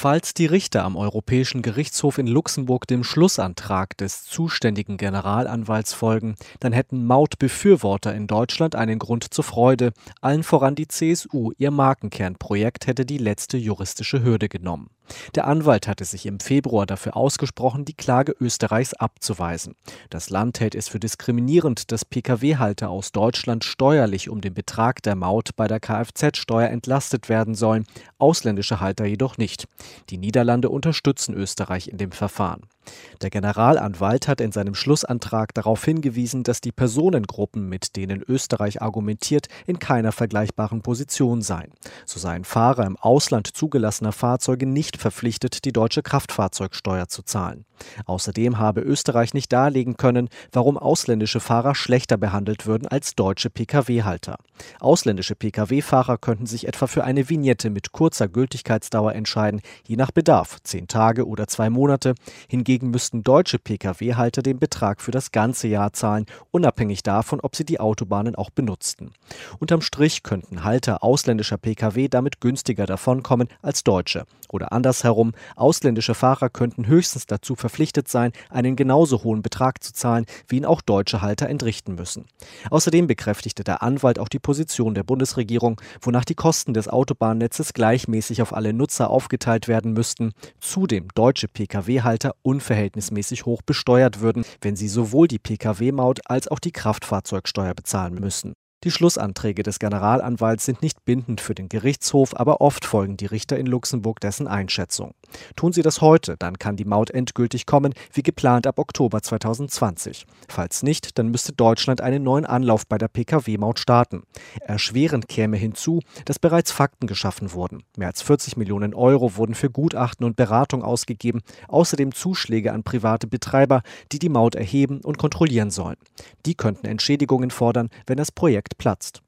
Falls die Richter am Europäischen Gerichtshof in Luxemburg dem Schlussantrag des zuständigen Generalanwalts folgen, dann hätten Mautbefürworter in Deutschland einen Grund zur Freude. Allen voran die CSU. Ihr Markenkernprojekt hätte die letzte juristische Hürde genommen. Der Anwalt hatte sich im Februar dafür ausgesprochen, die Klage Österreichs abzuweisen. Das Land hält es für diskriminierend, dass Pkw-Halter aus Deutschland steuerlich um den Betrag der Maut bei der Kfz-Steuer entlastet werden sollen, ausländische Halter jedoch nicht. Die Niederlande unterstützen Österreich in dem Verfahren. Der Generalanwalt hat in seinem Schlussantrag darauf hingewiesen, dass die Personengruppen, mit denen Österreich argumentiert, in keiner vergleichbaren Position seien. So seien Fahrer im Ausland zugelassener Fahrzeuge nicht verpflichtet, die deutsche Kraftfahrzeugsteuer zu zahlen. Außerdem habe Österreich nicht darlegen können, warum ausländische Fahrer schlechter behandelt würden als deutsche Pkw-Halter. Ausländische Pkw-Fahrer könnten sich etwa für eine Vignette mit kurzer Gültigkeitsdauer entscheiden, je nach Bedarf, 10 Tage oder 2 Monate. Hingegen müssten deutsche Pkw-Halter den Betrag für das ganze Jahr zahlen, unabhängig davon, ob sie die Autobahnen auch benutzten. Unterm Strich könnten Halter ausländischer Pkw damit günstiger davonkommen als deutsche. Oder andersherum, ausländische Fahrer könnten höchstens dazu verpflichtet sein, einen genauso hohen Betrag zu zahlen, wie ihn auch deutsche Halter entrichten müssen. Außerdem bekräftigte der Anwalt auch die Position der Bundesregierung, wonach die Kosten des Autobahnnetzes gleichmäßig auf alle Nutzer aufgeteilt werden müssten. Zudem deutsche Pkw-Halter unverhältnismäßig hoch besteuert würden, wenn sie sowohl die Pkw-Maut als auch die Kraftfahrzeugsteuer bezahlen müssen. Die Schlussanträge des Generalanwalts sind nicht bindend für den Gerichtshof, aber oft folgen die Richter in Luxemburg dessen Einschätzung. Tun sie das heute, dann kann die Maut endgültig kommen, wie geplant ab Oktober 2020. Falls nicht, dann müsste Deutschland einen neuen Anlauf bei der Pkw-Maut starten. Erschwerend käme hinzu, dass bereits Fakten geschaffen wurden. Mehr als 40 Millionen Euro wurden für Gutachten und Beratung ausgegeben, außerdem Zuschläge an private Betreiber, die die Maut erheben und kontrollieren sollen. Die könnten Entschädigungen fordern, wenn das Projekt platzt.